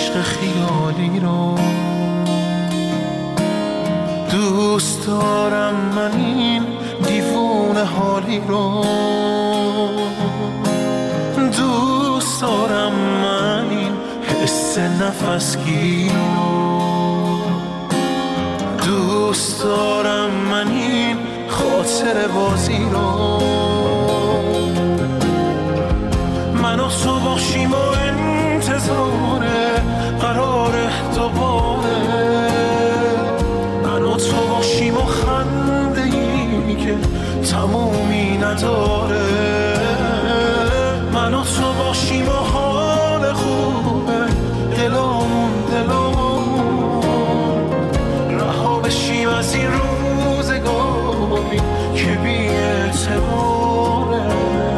عشق خیالی رو دوست دارم من این دیوونه حالی رو دوست دارم من این حس نفسگیر رو دوست دارم من این خاطر بازی رو من و تو باشیم و انتظار قرار دوباره من و تو باشیم و خنده ای که تمومی نداره من و تو باشیم و حال خوبه دلامون رها بشیم از این روزگاری که بی اعتباره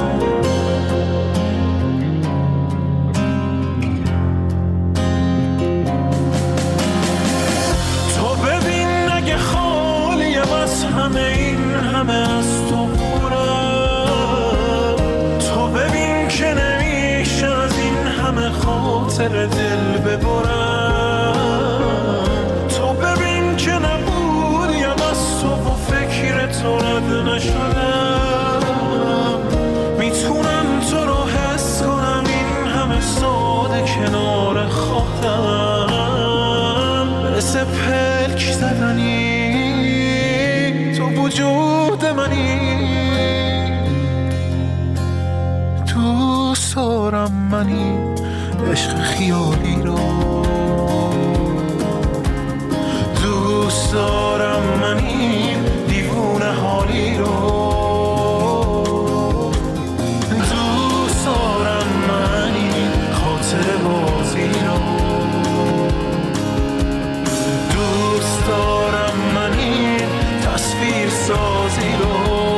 تو ببین اگه خالیم از همه این همه از تو پرم تو ببین که نمیشه از این همه خاطر دل ببرم تو ببین که نبودیم از تو و فکر تو رد نشدم میتونم تو رو حس کنم این همه ساده کنار خودم مثل پلک زدنی تو وجود منی دوست دارم منی عشق خیالی رو دوست دارم من این دیوونه حالی رو دوست دارم من این خاطر بازی رو دوست دارم من این تصویر سازی رو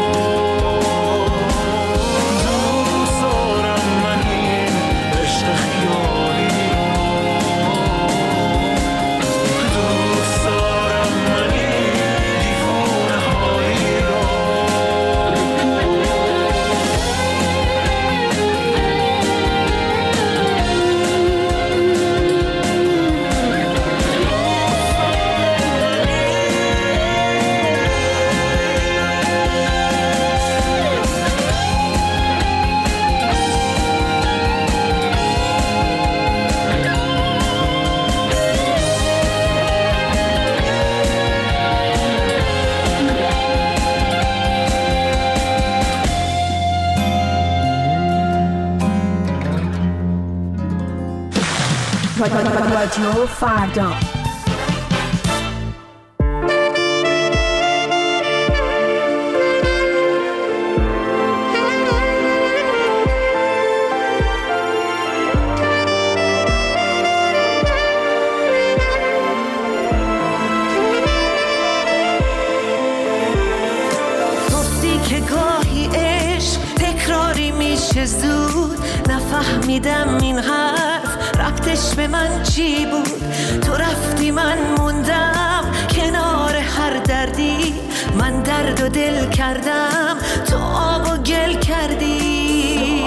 رادیو فردا گفتی که گاهی عشق تکراری میشه زود نفهمیدم این حرف ربطش به من چی بود تو رفتی من موندم کنار هر دردی من درد و دل کردم تو آب و گل کردی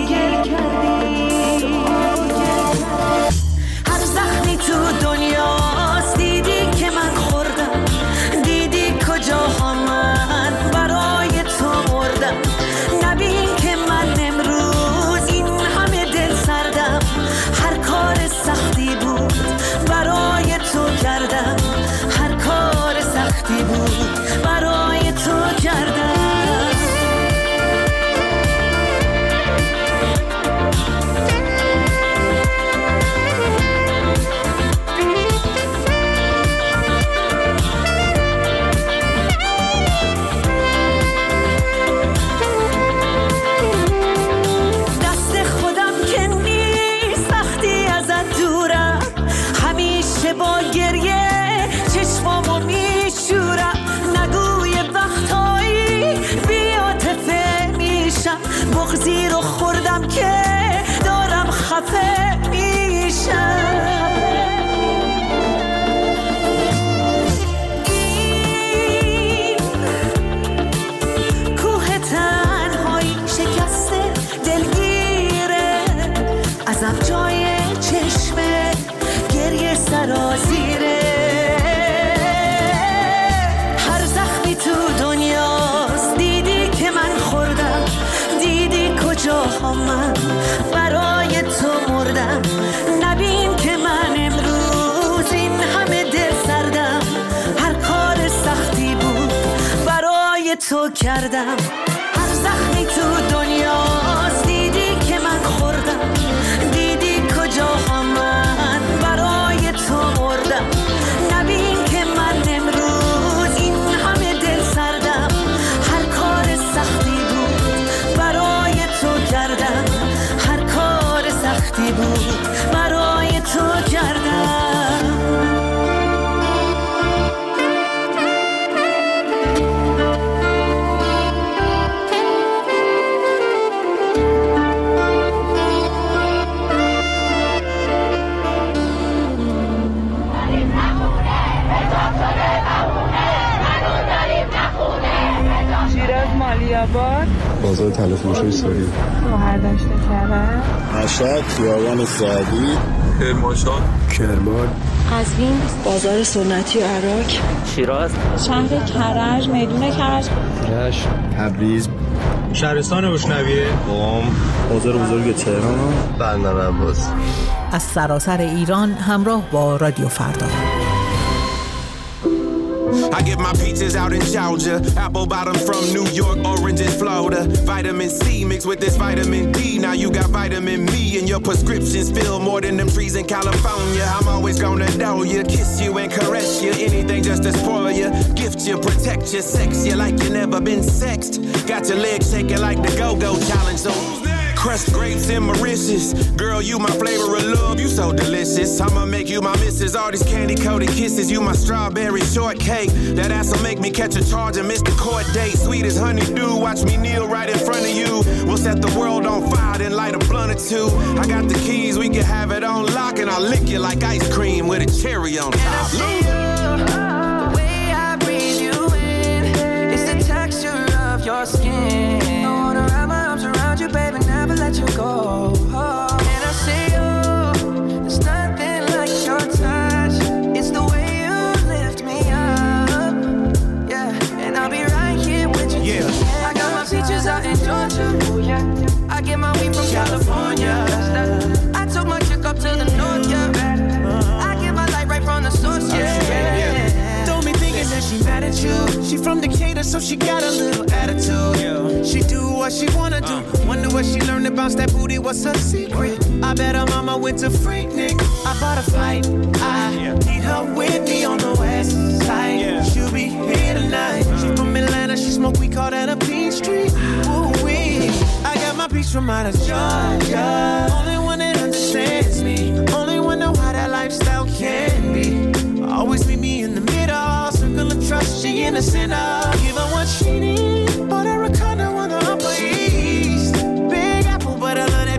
هر زخمی تو دنیاست دیدی که من خوردم دیدی کجاها من برای تو مردم نبین که من امروز این همه دل سردم هر کار سختی بود برای تو کردم هر کار سختی بود برای تو کردم با گریه چشمامو میشورم نگوی وقتایی بی‌عاطفه میشم بغضی رو خوردم که دارم خفه میشم این کوه تنهایی شکسته دلگیره ازم جای چشمه سرازیره. هر زخمی تو دنیاست، دیدی که من خوردم، دیدی کجاها من برای تو مردم. نبین که من امروز این همه دل سردم، هر کار سختی بود برای تو کردم. هر زخمی تو دنیاست، دیدی که من خوردم، دیدی کجاها من برای تو مردم. نبین که من امروز این همه دل سردم، هر کار سختی بود برای تو کردم، هر کار سختی بود برای تو کردم. مالی‌آباد، بازار تلفروشی سوری، شهردشت کرج، مشهد، خیابان سعدی، کرمانشاه، کرمان، قزوین، بازار سنتی عراق، شیراز، شهر کرج، میدون کرج، رشت، تبریز، شهرستان بوشنویه، قم، بازار بزرگ تهران، بندر عباس. از سراسر ایران همراه با رادیو فردا. I get my peaches out in Georgia, apple bottom from New York, oranges Florida. Vitamin C mixed with this vitamin D. Now you got vitamin me and your prescriptions fill more than them trees in California. I'm always gonna know you, kiss you and caress you, anything just to spoil you, gift you, protect you, sex you like you never been sexed. Got your legs shaking like the Go-Go Challenge. So crushed grapes and Mauritius. Girl, you my flavor of love, you so delicious. I'ma make you my missus. All these candy-coated kisses, you my strawberry shortcake. That ass'll make me catch a charge and miss the court date. Sweet as honeydew, watch me kneel right in front of you. We'll set the world on fire, then light a blunt or two. I got the keys, we can have it on lock, and I'll lick you like ice cream with a cherry on top. And I see you, the way I breathe you in, it's the texture of your skin. I wanna wrap my arms around you, baby, never let you go. And I see you, there's nothing like your touch. It's the way you lift me up, yeah. And I'll be right here with you. Yeah. I got my peaches out in Georgia. Oh yeah. I get my weed from California. I took my chick up to the north, yeah. I get my light right from the source, yeah. Don't be thinking that she mad at you. She from Decatur, so she got a little attitude. She do what she wanna do. Wonder what she learned to bounce that booty. What's her secret? I bet her mama went to Freaknik. I bought a flight. I need her with me on the west side. She'll be here tonight. She from Atlanta. She smoke weed, call that a Peachtree. Ooh wee. I got my peach from out of Georgia. Only one that understands me. Only one know how that lifestyle can be. Always meet me in the middle. Circle of trust, she in the center. Give her what she need. Bought her a condo on the Upper East. Big apple, but I love that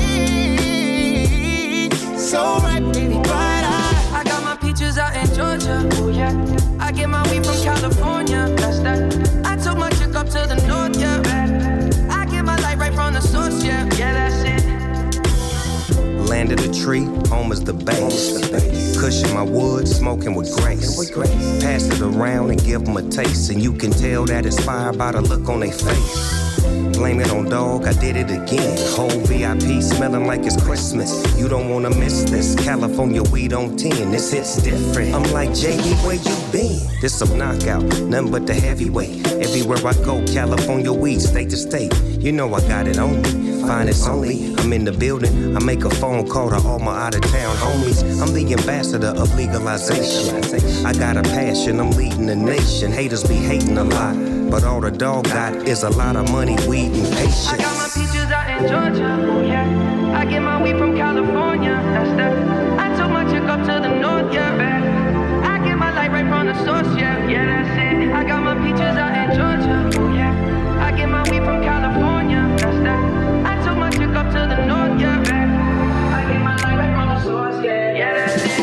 peach. So ripe, baby, bright eye. I got my peaches out in Georgia. Oh yeah. I get my weed from California. That's that. I took my chick up to the north, yeah. I get my light right from the source, yeah. Yeah, that's it. Land of the tree, home is the base. Cushion my wood, smoking with grace. Pass it around and give them a taste, and you can tell that it's fire by the look on their face. Blame it on dog, I did it again. Whole VIP smelling like it's Christmas. You don't wanna miss this. California weed on 10, this hits different. I'm like, JD, where you been? This some knockout, nothing but the heavyweight. Everywhere I go, California weed, state to state. You know I got it on me. Finest only, I'm in the building. I make a phone call to all my out-of-town homies. I'm the ambassador of legalization. I got a passion, I'm leading the nation. Haters be hating a lot, but all the dog got is a lot of money, weed, and patience. I got my peaches out in Georgia. Oh yeah. I get my weed from California. That's that. I took my chick up to the north, yeah. I get my light right from the source, yeah. Yeah, that's it. I got my peaches out in Georgia. Oh yeah. I get my weed from California. That's that. I took my chick up to the north, yeah. I get my light right from the source, yeah. Yeah, that's it.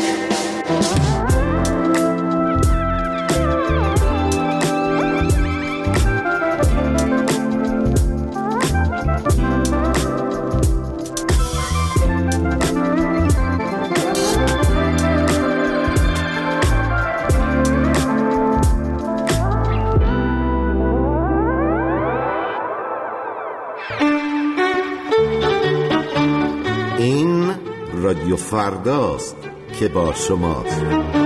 فرداست که با شماست.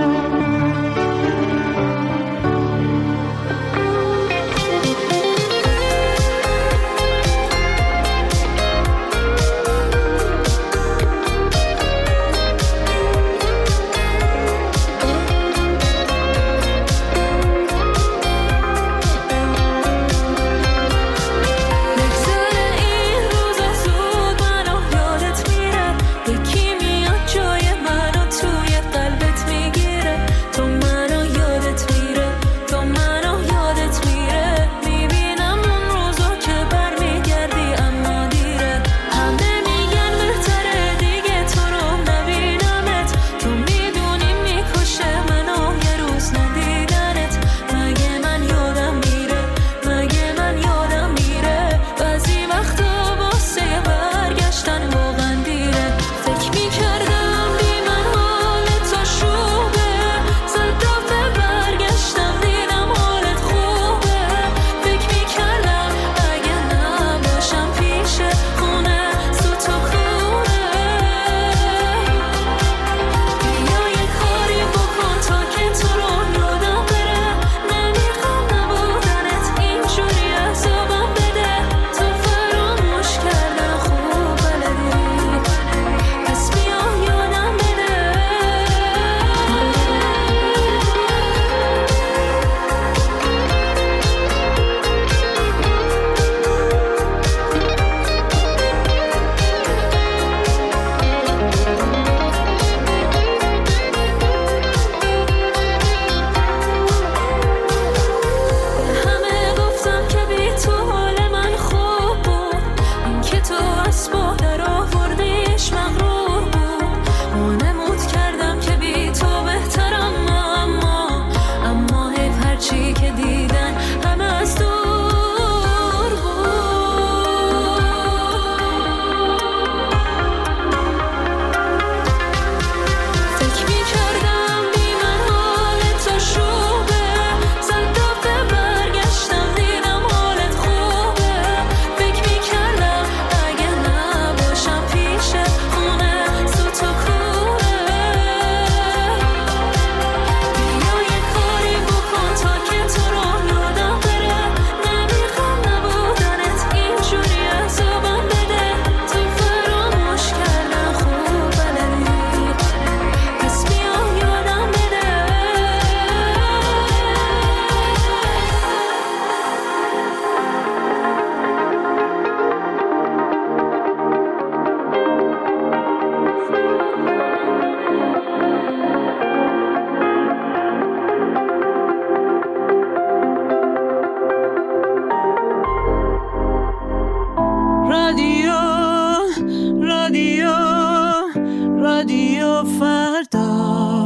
رادیو فردا.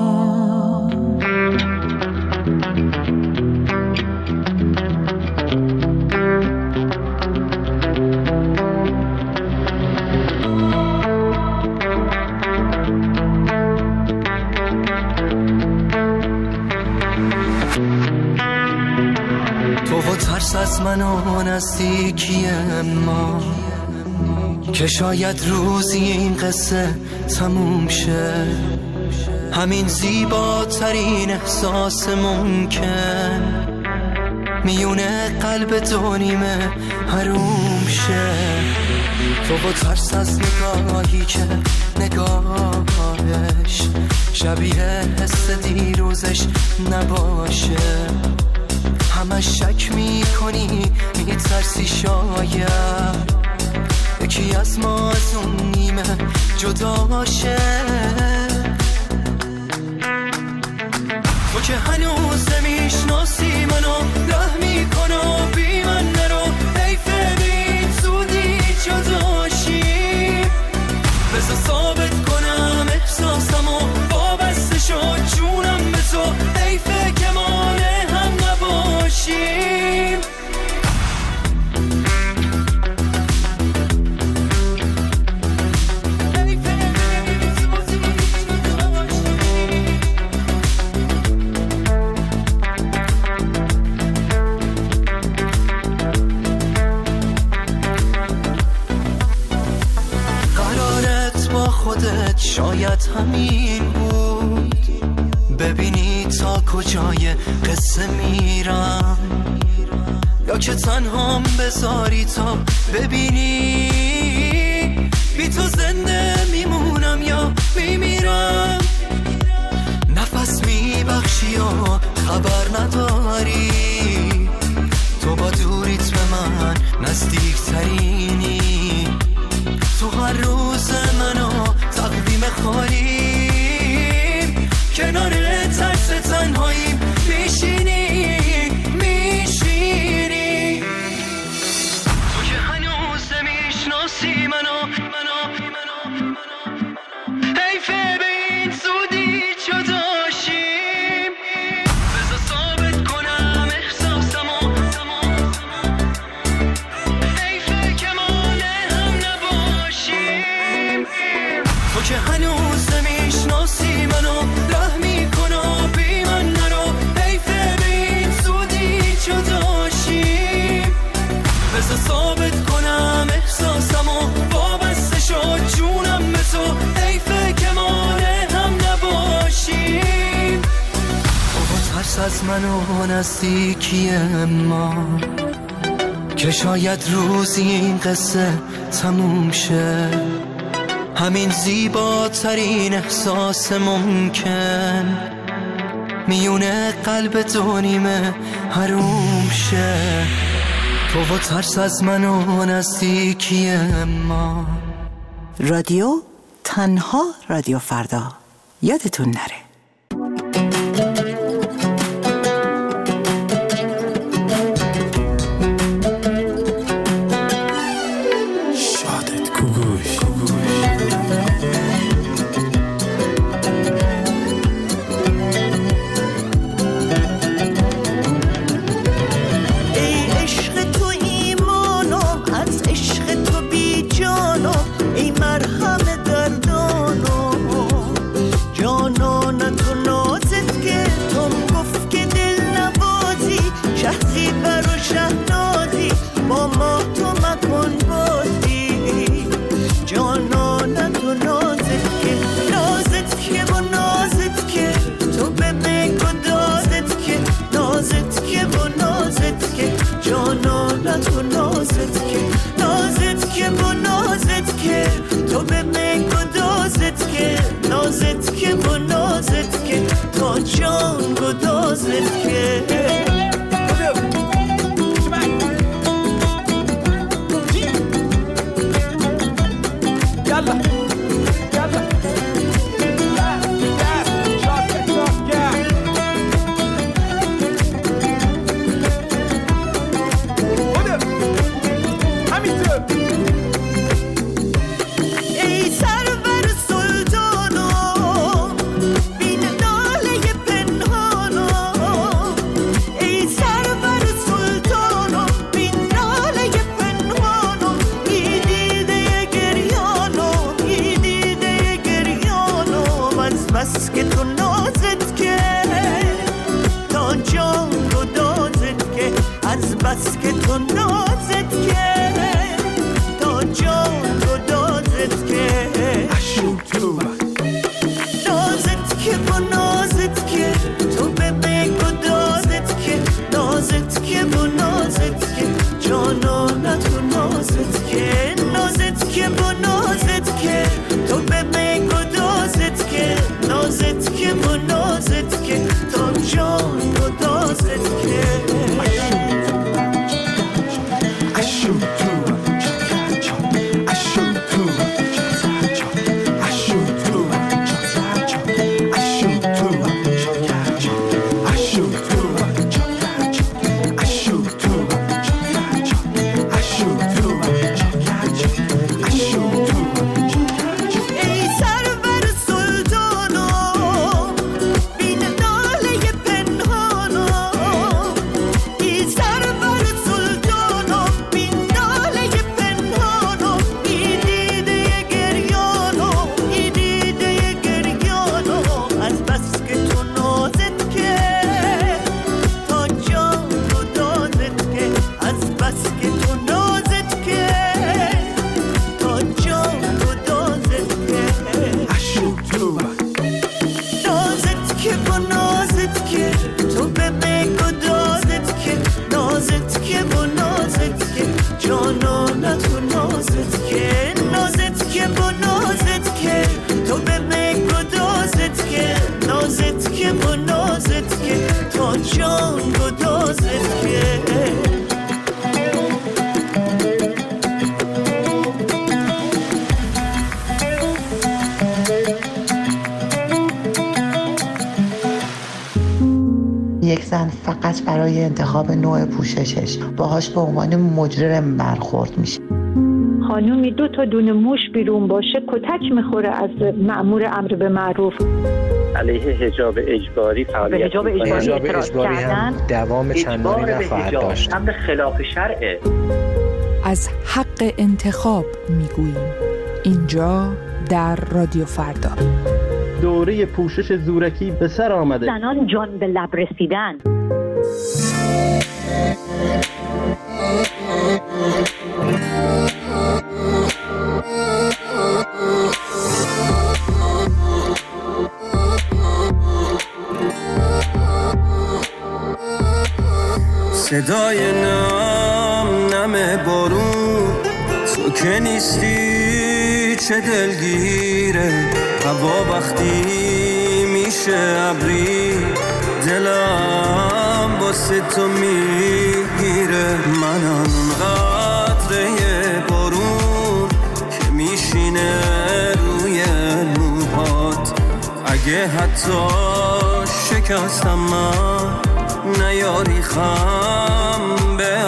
تو و ترس از من و نزدیکی ما که شاید روزی این قصه تموم شه، همین زیباترین احساس ممکن میونه قلب دو نیمه حروم شه. تو و ترس از نگاهی که نگاهش شبیه حس دیروزش نباشه، همش شک میکنی میترسی شاید یکی از ما از اون نیمه جدا شه. تو که هنوز نمیشناسی منو ره میکنو بی من نرو، حیفه بین زودی جداشیم، بذار ثابت کنم احساسمو وابسته شد جونم به تو، حیفه که مانه هم نباشیم. همین بود. ببینی تا کجای قصه میرم، یا که تنهام بذاری تا ببینی بی تو زنده میمونم یا میمیرم. نفس میبخشی یا خبر نداری، تو با دوریت به من نزدیک ترینی. تو هر روز منو تقویم خالیم، کنار ترس تنهاییم میشینی. تو که هنوز نمیشناسی منو، حیفه به این زودی جداشیم. بذار ثابت کنم احساسمو، حیفه که مال هم نباشیم. تو که هنوز نمیشناسی منو، ره میکنو بی من نرو. حیفه به این زودی جداشیم. بذار ثابت کنم احساسمو، وابسته شد جونم به تو. حیفه که مال هم نباشیم. تو با ترس از منو نزدیکی ما، که شاید روزی این قصه تموم شه. همین زیباترین احساس ممکن میونه قلب دو نیمه حروم شه. تو با ترس از منو نزدیکی ما. رادیو تنها رادیو فردا، یادتون نره. شادت کوگوش. ای عشق تو ایمانم، از عشق تو بی جانم. ای مرهم دردانم، جانان تو نازت که تم گفت که دل نبازی. شهری بر و شهنازی، با ما تو مکن بازی. جانان تو نازت که، نازت که و نازت که تو به بگو دازت که. نازت که و نازت که جانان تو نازت که. نازت که و نازت که تو به بگو دازت که. نازت که و نازت که تا جان گدازت که. ای سرور سلطانم، بین ناله پنهانم. ای سرور سلطانم، بین ناله پنهانم. ای دیده گریانم، ای دیده گریانم. از بس که تو نازت که تا جان گدازت که. از بس که تو نازت که تا جان گدازت که. نازت که و نازت که تو به بگو دازت که. نازت که و نازت که جانان تو نازت که. نازت که و نازت که تو به بگو دازت که. نازت که و یک زن فقط برای انتخاب نوع پوششش باهاش به عنوان مجرم برخورد میشه. خانومی 2 تا دونه موش بیرون باشه کتک میخوره از مأمور امر به معروف. علیه حجاب اجباری فعالیت حجاب اجباری هم دوام چندانی نخواهد داشت. امر خلاف شرعه. از حق انتخاب میگوییم اینجا در رادیو فردا. دوره پوشش زورکی به سر آمده. زنان جان به لب رسیدن. صدای نم بارون تو که نیستی چه دلگیره. هوا وقتی میشه ابری دلم واسه تو میگیره. منم قطره بارون که میشینه روی موهات. اگه حتی شکستم من نیاری خم به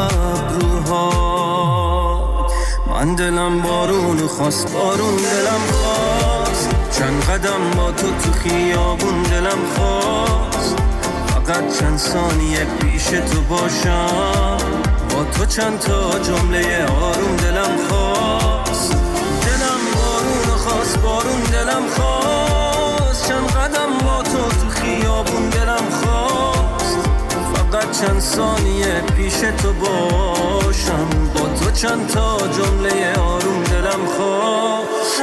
ابروهات. من دلم بارون خواست، بارون دلم خواست. چند قدم با تو خیابون دلم خواست. فقط چند ثانیه پیش تو باشم، با تو چند تا جمله آروم دلم خواست. دلم بارون خواست، بارون دلم خواست. چند قدم با تو خیابون دلم خواست. فقط چند ثانیه پیش تو باشم، با تو چند تا جمله آروم دلم خواست.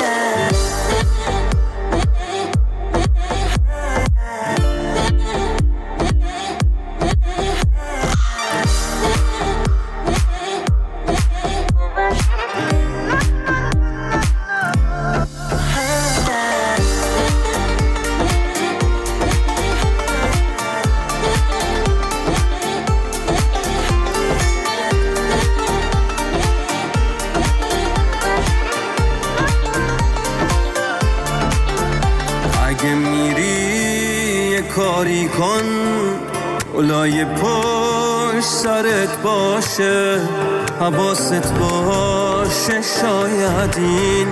کاری کن اولای پشت سرت باشه، حواست باشه. شاید این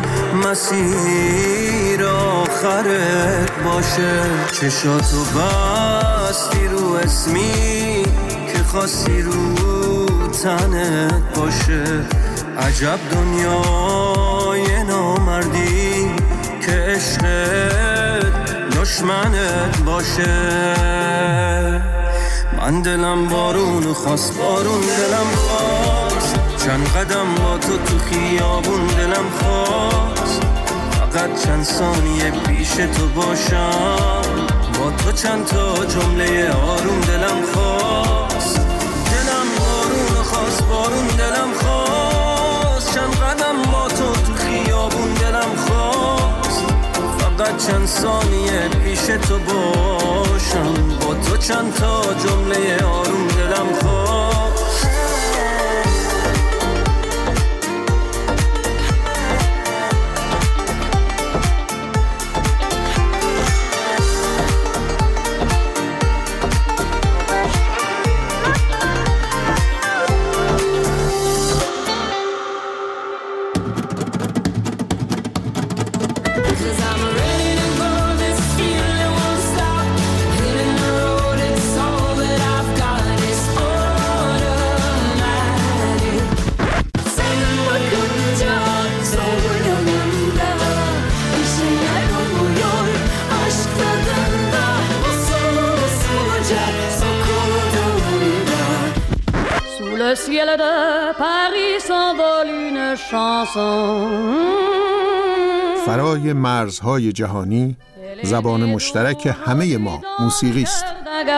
مسیر آخرت باشه. چشاتو بستی رو اسمی که خاصی رو تنت باشه. عجب دنیای نامردی که عشقت دشمنت باشه. من دلم بارون خواست، بارون دلم خواست. چند قدم با تو خیابون دلم خواست. فقط چند ثانیه پیش تو باشم، با تو چند تا جمله آروم دلم خواست. دلم بارون خواست، بارون دلم خواست. چند قدم با تو خیابون دلم خواست. فقط چند ثانیه پیش تو باشم، با تو چند تا جمله آروم دلم خواست. Le ciel de Paris s'envole une chanson. فرای مرزهای جهانی زبان مشترک همه ما موسیقی است.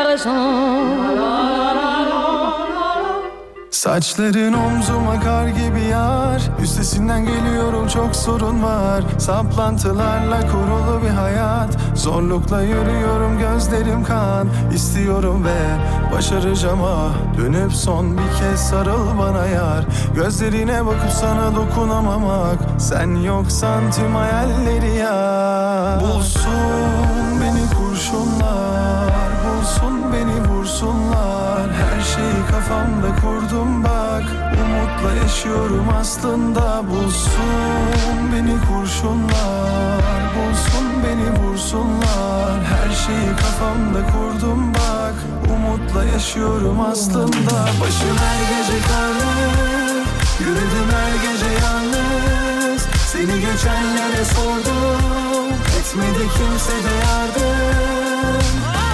Saçların omzuma kar gibi yar. Üstesinden geliyorum çok sorun var. Saplantılarla kurulu bir hayat. Zorlukla yürüyorum gözlerim kan. İstiyorum ve başaracağım ah. Dönüp son bir kez sarıl bana yar. Gözlerine bakıp sana dokunamamak. Sen yoksan tüm hayalleri yar. Bulsun beni kurşunlar. Bulsun Umutla yaşıyorum aslında. Bulsun beni kurşunlar, bulsun beni vursunlar. Her şeyi kafamda kurdum bak. Umutla yaşıyorum aslında. Başım her gece karlı, yürüdüm her gece yalnız. Seni geçenlere sordum, etmedi kimse de yardım.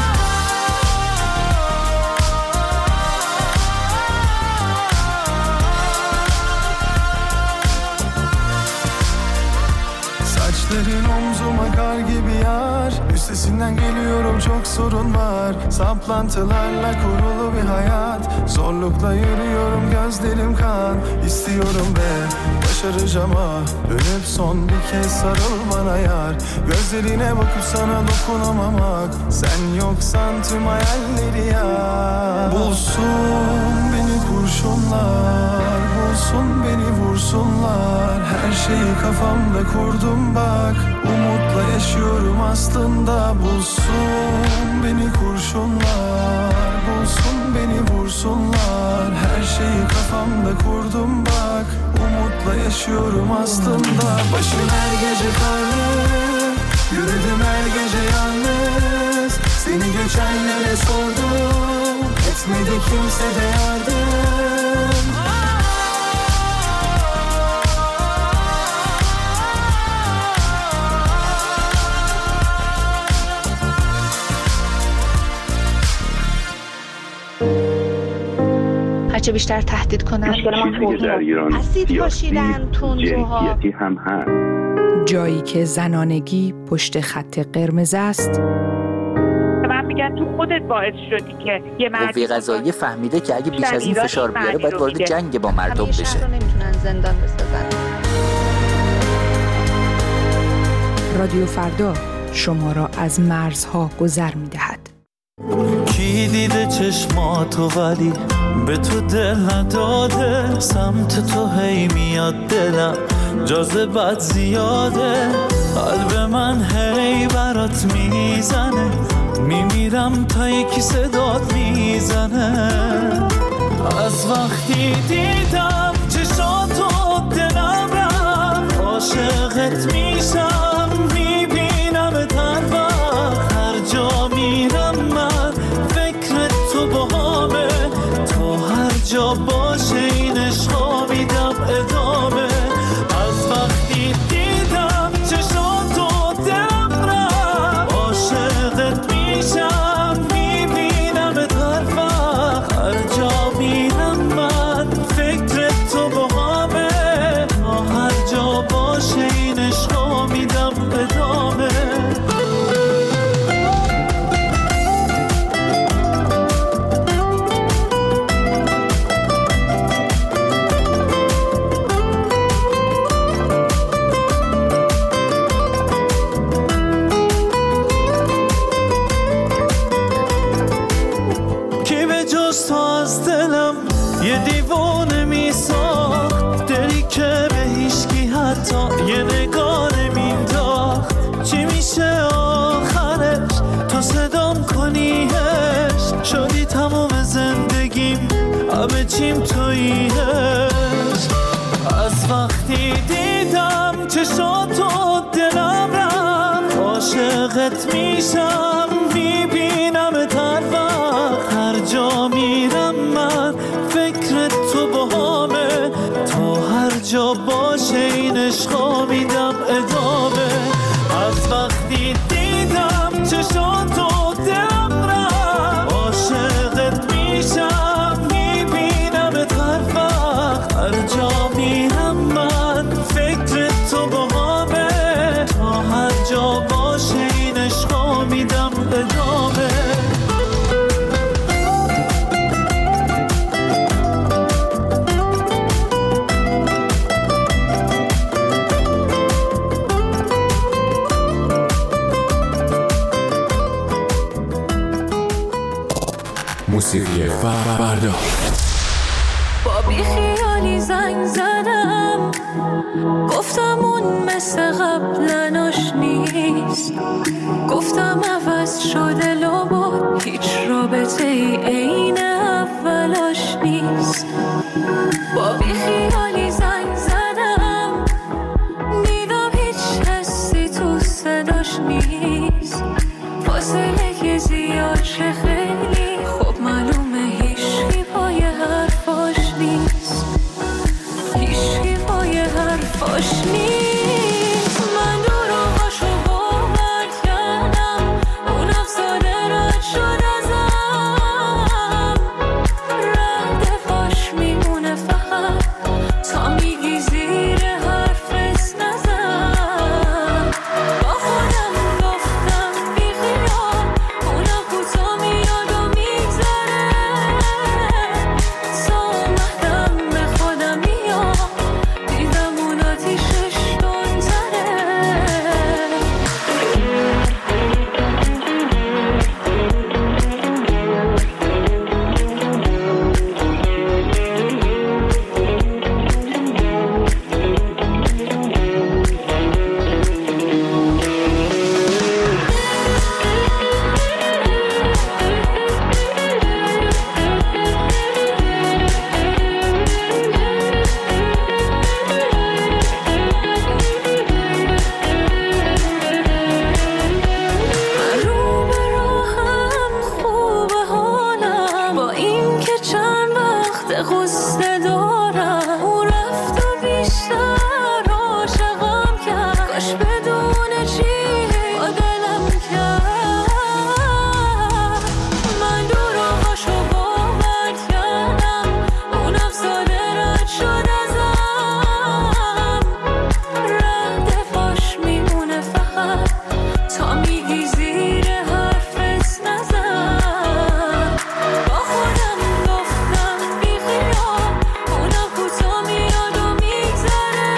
Saçların omzuma kar gibi yar. Üstesinden geliyorum çok sorun var. Saplantılarla kurulu bir hayat. Zorlukla yürüyorum gözlerim kan. İstiyorum ve başaracağım ah. Dönüp son bir kez sarıl bana yar. Gözlerine bakıp sana dokunamamak. Sen yoksan tüm hayalleri yar. Bulsun beni kurşunlar, bulsun beni vursunlar. Her şeyi kafamda kurdum bak. Umutla yaşıyorum aslında. Bulsun beni kurşunlar, bulsun beni vursunlar. Her şeyi kafamda kurdum bak. Umutla yaşıyorum aslında. Başım her gece karlı, yürüdüm her gece yalnız. Seni geçenlere sordum, etmedi kimse de yardım. هرچه بیشتر تهدید کنن اسید پاشیدن تندروها هم هست. جایی که زنانگی پشت خط قرمز است. من میگن تو خودت باعث شدی که یه قوه قضاییه فهمیده که اگه بیش از این فشار بیاره باید وارد جنگ با مردم بشه. نمیتونن زندان بسازن. رادیو فردا شما را از مرزها گذر میدهد. کی دیده چشماتو ولی به تو دل نداده. سمت تو هی میاد دلم جاذبت زیاده. قلب من هی برات میزنه. میمیرم تا یکی صدات میزنه. از وقتی دیدم چشاتو دلم رفت. عاشقت میشم میبینم هر وقت. هر جا میرم من فکر تو باهامه. تو هر جا باشه این عشقا میدم ادامه. از وقتی دیدم چشاتو دلم رفت. عاشقت میشم میبینم هر وقت. هر جا میرم من فکر تو باهامه. تا هر جا باشه این عشقا میدم ادامه. یه دیوانه میساخت. دلی که به هیچکی حتی یه نگاه نمینداخت. چی میشه آخرش تو صدام کنیهش. شدی تمام زندگیم همه چیم توییش. از وقتی دیدم چشاتو دلم رفت. عاشقت میشم میبینم هر وقت. هر جا میرم من فکر تو باهامه. تو هر جا باشه این عشقا میدم ادامه. از وقتی دیدم چشاتو دلم رفت. عاشقت میشم میبینم هر وقت. هر جا میرم من فکر تو باهامه. تا هر جا باشه این عشقا میدم ادامه. موسیقی فردا. با بیخیالی زنگ زدم. گفتم اون مثل قبل آشنیست. گفتم عوض شده لابد هیچ رابطه ای عین اولاش نیست. با بیخیالی نیست فاصله که زیاد شه خیلی خب معلومه هیچی پای حرفاش نیست هیچی پای حرفاش نیست من دروغاشو باور کردم اون افساده رد شد ازم رد پاش میمونه فقط تا میگی زیر حرفت نزن با خودم گفتم بی خیال اونم کوتا میاد و میگذره تا اومدم به خودم میاد دیدم اون آتیشش تندتره رو به راهم خوبه حالم با این که چند وقت غصه دارم اون رفت و بیشتر عاشقم کرد کاش بدون چی با دلم کرد من دروغاشو باور کردم اون افساده رد شد ازم رد پاش میمونه فقط تا میگی زیر حرفت نزن با خودم گفتم بی خیال اونم کوتا میاد و میگذره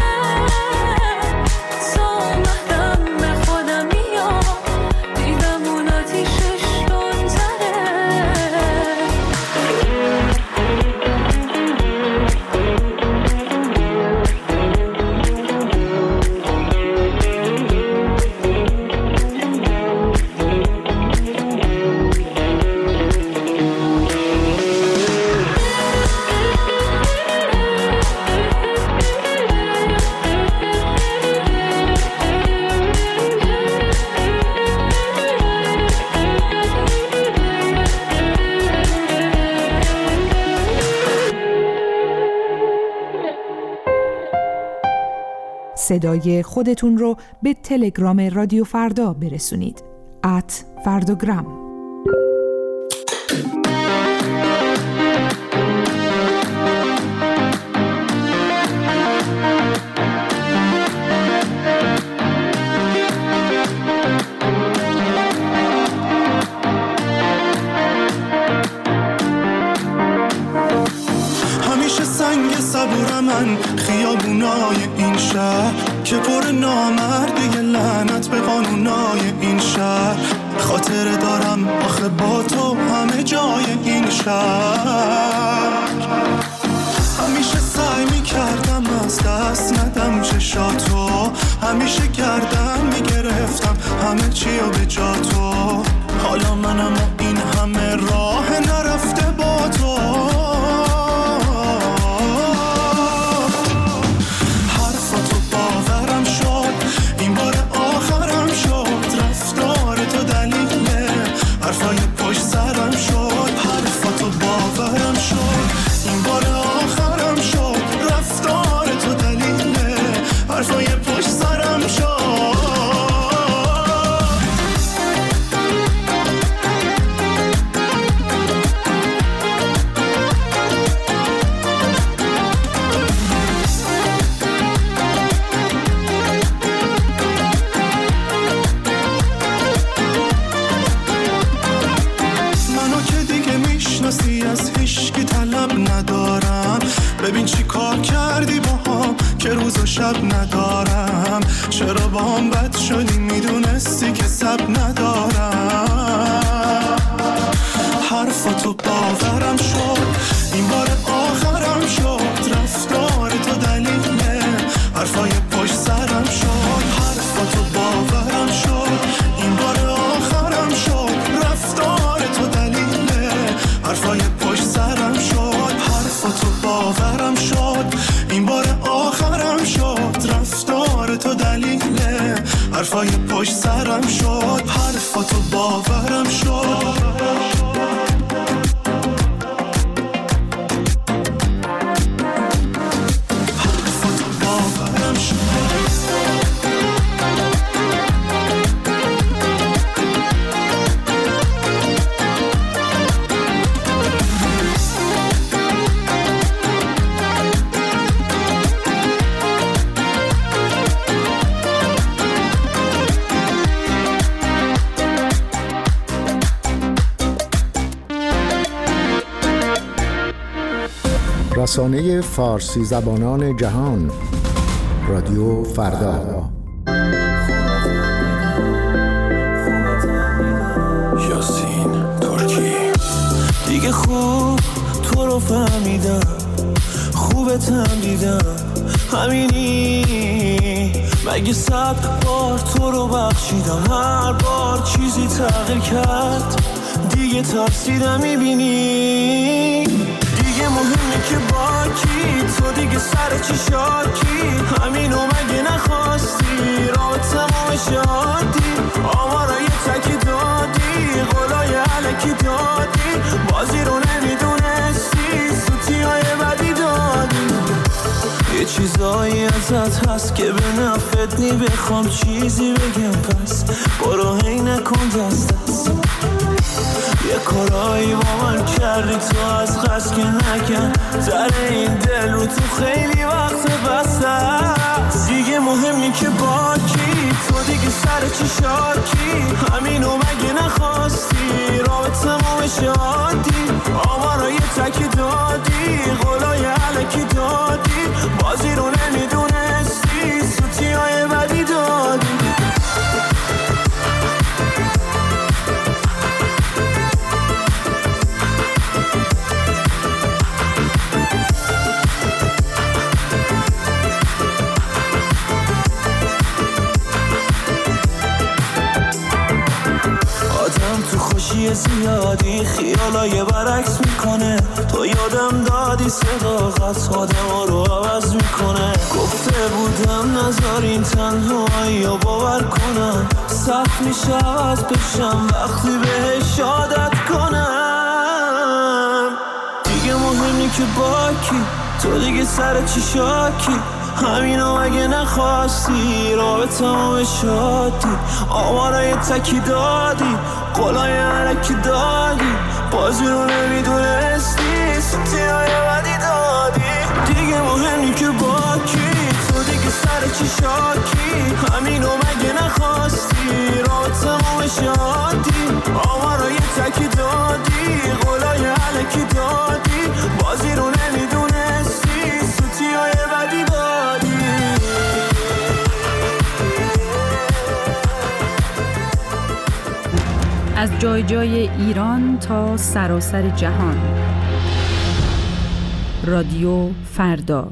تا اومدم به خودم میاد دیدم اون آتیشش تندتره صدای خودتون رو به تلگرام رادیو فردا برسونید @فرداگرام. همیشه سنگ صبور من خیابونای این شهر که پر نامرد لعنت به قانونای این شهر خاطره دارم آخه با تو همه جای این شهر همیشه سعی میکردم از دست ندم چشاتو همیشه گردم میگرفتم همه چی رو به جا تو حالا منم و این همه راه نرفته با تو حرفاتو باورم شد این بار آخرم شد رفتار تو دلیله حرفای پشت سرم شد حرفاتو باورم شد این بار آخرم شد رفتار تو دلیله حرفای پشت سرم شد از هیچکی طلب ندارم ببین چی کار کردی باهام که روز و شب ندارم چرا باهام بد شدی میدونستی که سب ندارم حرفاتو باورم شد این بار آخرم شد رفتار تو دلیله حرفای پشت سرم شد حرفاتو باورم شد این بار آخرم شد رفتار تو دلیله حرفای پشت سرم شد حرفاتو باورم شد این بار آخرم شد رفتار تو دلیله حرفای پشت سرم شد حرفاتو باورم شد. رسانه فارسی زبانان جهان، رادیو فردا. یاسین ترکی. دیگه خوب تو رو فهمیدم، خوبتم دیدم، همینی. مگه 100 بار تو رو بخشیدم، هر بار چیزی تغییر کرد، دیگه تفسیرم میبینی. دیگه مهمه که با کی، تو دیگه سر چی شاکی، همینو مگه نخواستی، رابطمو شادی، آمارای تکی دادی، قولای علکی دادی، بازی رو نمیدونستی، سوتیای بدی دادی. یه چیزایی ازت هست که به نفت نی، بخوام چیزی بگم پس برو هی نکن دست دست. یه کارایی با من کردی تو از قصد که نکن، در این دل رو تو خیلی وقت بسته است. دیگه مهمی که با کی، تو دیگه سر چی شاکی، همینو مگه نخواستی، رابطمو شادی، آمارای تکی دادی، قولای علکی دادی، بازی رو نمیدونستی، سوتیای بدی دادی. تو خوشی زیادی خیالای برعکس میکنه، تو یادم دادی صداقت آدم رو عوض میکنه. گفته بودم نذارین تنهایی رو باور کنم، سخت میشه عوض بشم وقتی بهش عادت کنم. دیگه مهمی که با کی، تو دیگه سر چی شاکی، همینو مگه نخواستی، رابطمو شادی، آمارای تکی دادی، قولای علکی دادی، بازی رو نمیدونستی، سوتیای بدی دادی. دیگه مهمی که با کی، تو دیگه سر چی شاکی، همینو مگه نخواستی، رابطمو شادی، آمارای تکی دادی، قولای علکی دادی، بازی رو نمیدونستی، سوتیای بدی دادی. از جای جای ایران تا سراسر جهان، رادیو فردا.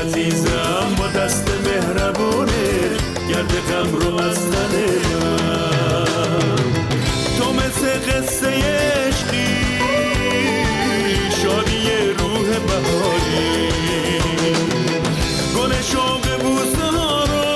عزیزم با دست مهربونه گرد غم رو از تن من. تو مثل قصه عشقی شادی روح بهاری گل شوق بوسه ها رو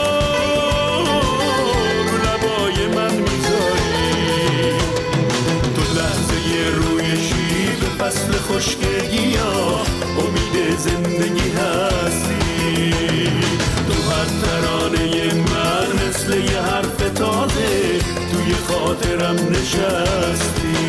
لبای من میذاری. تو لحظه روی شیب فصل خشکگی ها امید زندگی هستی. تو هر ترانه من مثل یه حرف تازه توی خاطرم نشستی.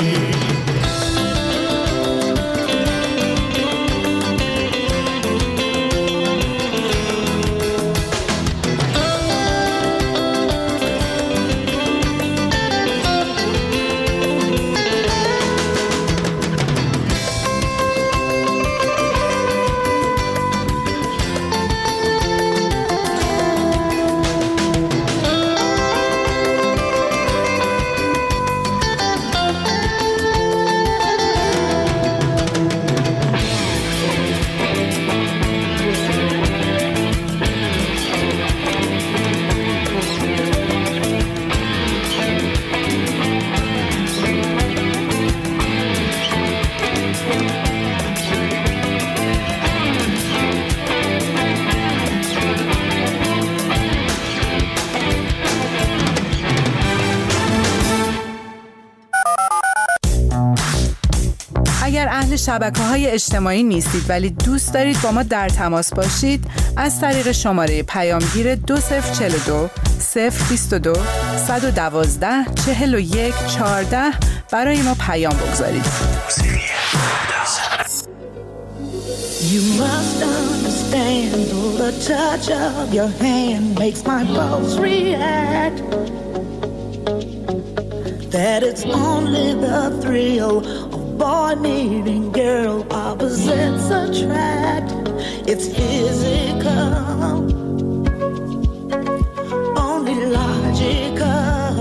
اگر اهل شبکه‌های اجتماعی نیستید ولی دوست دارید با ما در تماس باشید، از طریق شماره پیامگیر 2042 022 112 41 14 برای ما پیام بگذارید. You must understand, though the touch of your hand makes my pulse react, that it's only the thrill of boy meeting girl opposites attract. It's physical, only logical.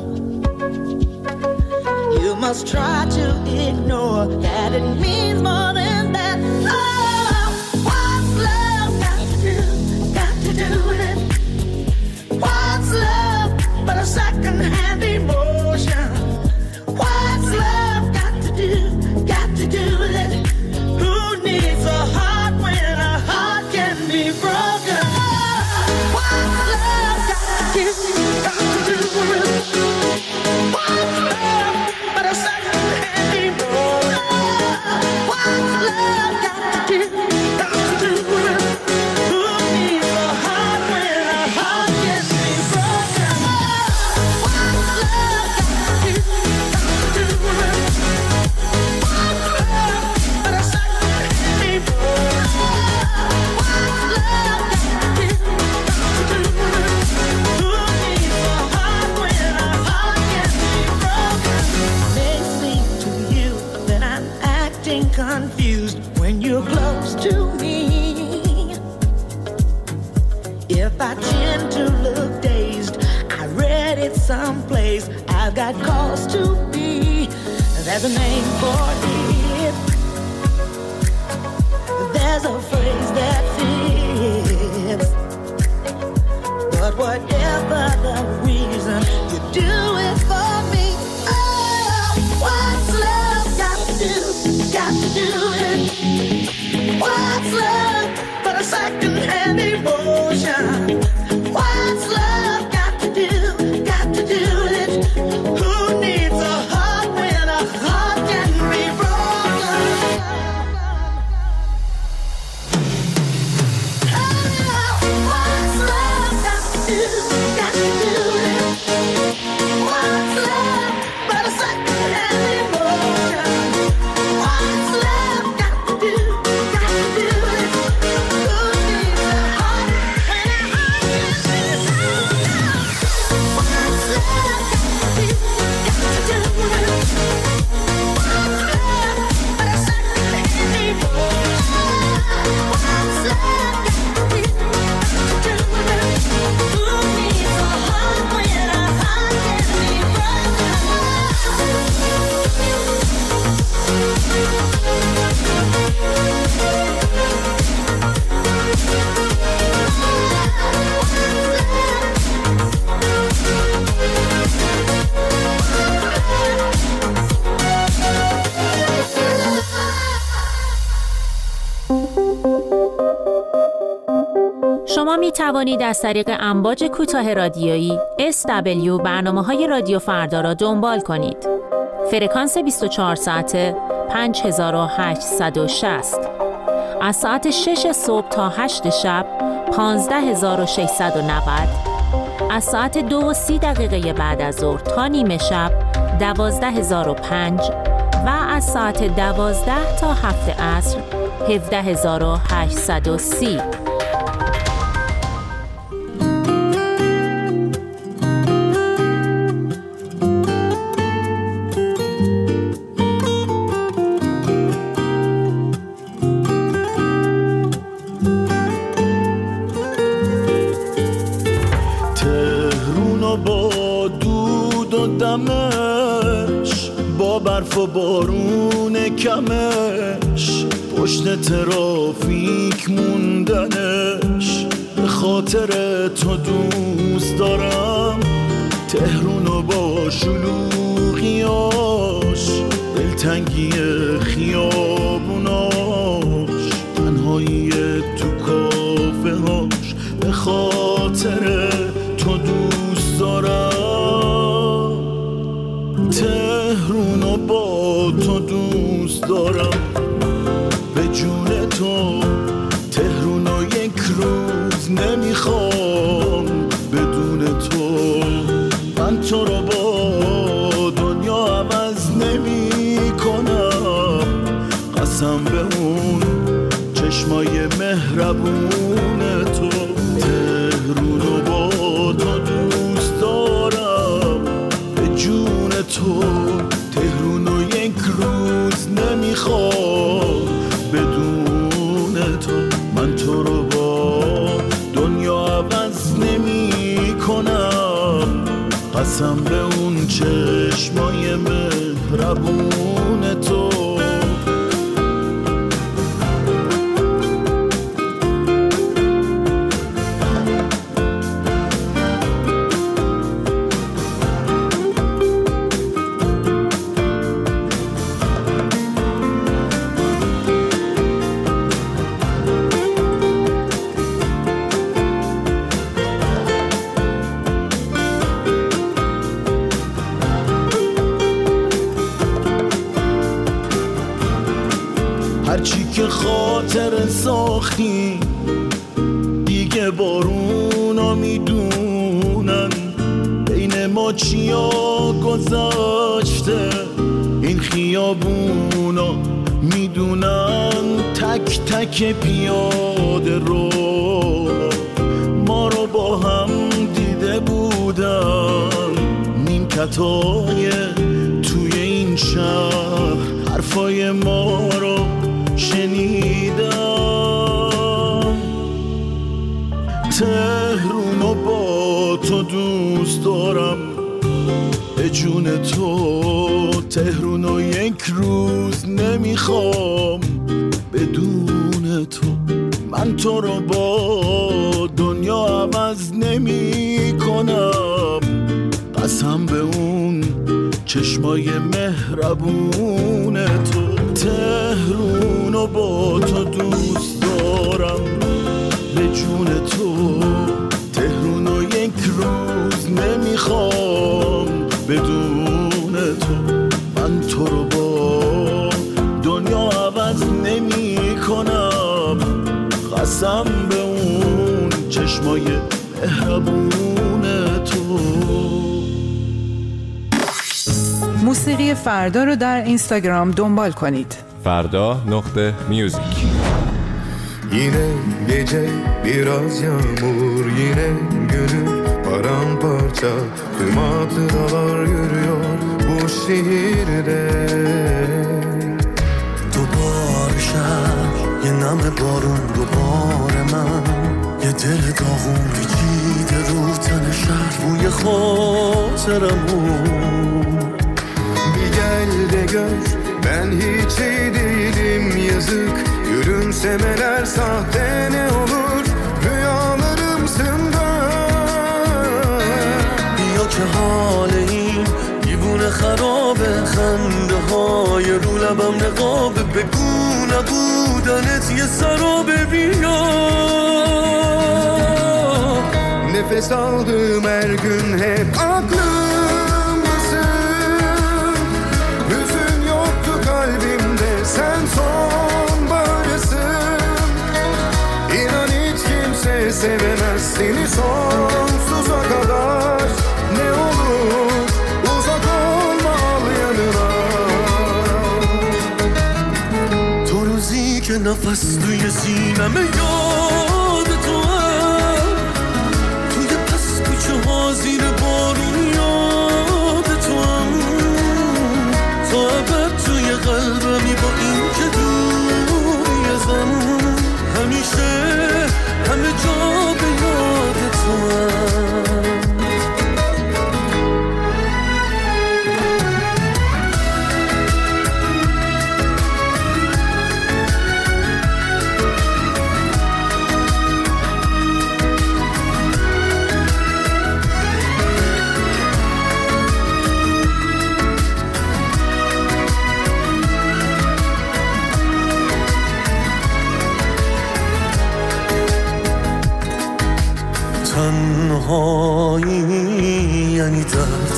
You must try to ignore that it means more than that. Oh, what's love got to do with it? What's love but a second-hand emotion? What's love got to do with it? Who needs a heart when a heart can be broken? What's love got to do with it? What's love but a second-hand emotion? What's love got to do with it? Who needs a heart when a heart can be broken? What's love got to do with it? What's love but a second-hand emotion? What's love got to do with it? Who needs a heart when a heart can be broken? May seem to you that I'm acting confused when you're close to me. If I tend to look dazed, I read it someplace. I've got cause to be. There's a name for it. There's a phrase that fits. But whatever the reason, you do it for me. Oh, what's love got to do with it? What's love but a second-hand emotion? What's love got to do with it? Who needs a heart when a heart can be broken? شما می توانید از طریق امواج کوتاه رادیویی SW برنامه‌های رادیو فردا را دنبال کنید. فرکانس 24 ساعته 5860. از ساعت 6 صبح تا 8 شب 15690. از ساعت 2:30 بعد از ظهر تا نیمه شب 12005 و از ساعت 12 تا 7 عصر 17830. با برف و بارون کمش، پشت ترافیک موندنش، به خاطر تو دوست دارم تهرونو با شلوغیاش، دلتنگی خیابوناش، تنهایی تو کافه هاش، به خاطر تو دوست دارم تهرونو با تو دوست دارم، به جون تو تهرونو یک روز نمیخوام بدون تو، من تو رو با دنیا عوض نمی کنم، قسم به اون چشمای مهربون تو، تهرونو با تو دوست دارم، به جون تو تهرونو یک روز نمیخوام بدون تو، من تو رو با دنیا عوض نمی کنم، قسم به اون چشمای مهربون تو. هرچی که خاطر ساختی دیگه بارونا میدونن، بین ما چیا گذاشته این خیابونا میدونن، تک تک پیاده رو ما رو با هم دیده بودن، نیمکتای توی این شهر حرفای ما رو شنیدم، تهرونو با تو دوست دارم، به جون تو تهرونو یک روز نمیخوام بدون تو، من تو رو با دنیا عوض نمی کنم، قسم به اون چشمای مهربون تو، تهرونو با تو دوست دارم، به جون تو تهرونو یک روز نمیخوام بدون تو، من تو رو با دنیا عوض نمی کنم، قسم به اون چشمای مهربون تو. موسیقی فردا رو در اینستاگرام دنبال کنید. فرda.music. Yine gece biraz yağmur, yine gönül paramparça, tüm hatıralar yürüyor bu şehirde. دوباره شب یه نم بارون، دوباره من یه دل داغون پیچیده رو تن شهر، بوی خاطرمون. Bir gel de gör ben hiç iyi değilim, yazık gülümsemeler sahte ne olur, rüyalarımsın da. بیا که حال این دیوونه خرابه، خنده های رو لبم نقابه، بگو نبودنت یه سرابه، بیا Nefes aldığım her gün hep aklımdasın. Hüzün yoktu kalbimde, sen sonbaharısın. İnan hiç kimse sevemez seni sonsuza kadar. Ne olur uzak olma, al yanına. تو روزی که نفس توی سینمه یاد تو هم، توی پس کوچه ها زیر بارون یاد تو هم. تا ابد توی قلبمی با این که دوری ازم، همیشه همه جا به یاد تو هم. تنهایی یعنی درد،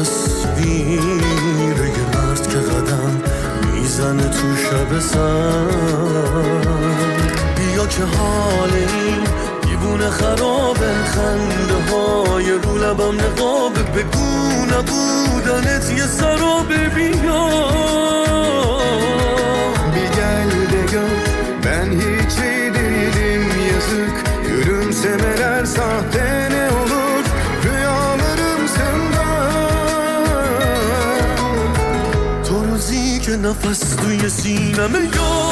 تصویر یه مرد که قدم میزنه تو شب سرد. بیا که حال این دیوونه خرابه، خنده های رو لبم نقابه، بگو نبودنت یه سرابه. بیا bir gel de gör ben hiç iyi değilim, yazık. Gülümsemeler sahte, ne olur rüyalarımsında. تو روزی که نفس توی سینمه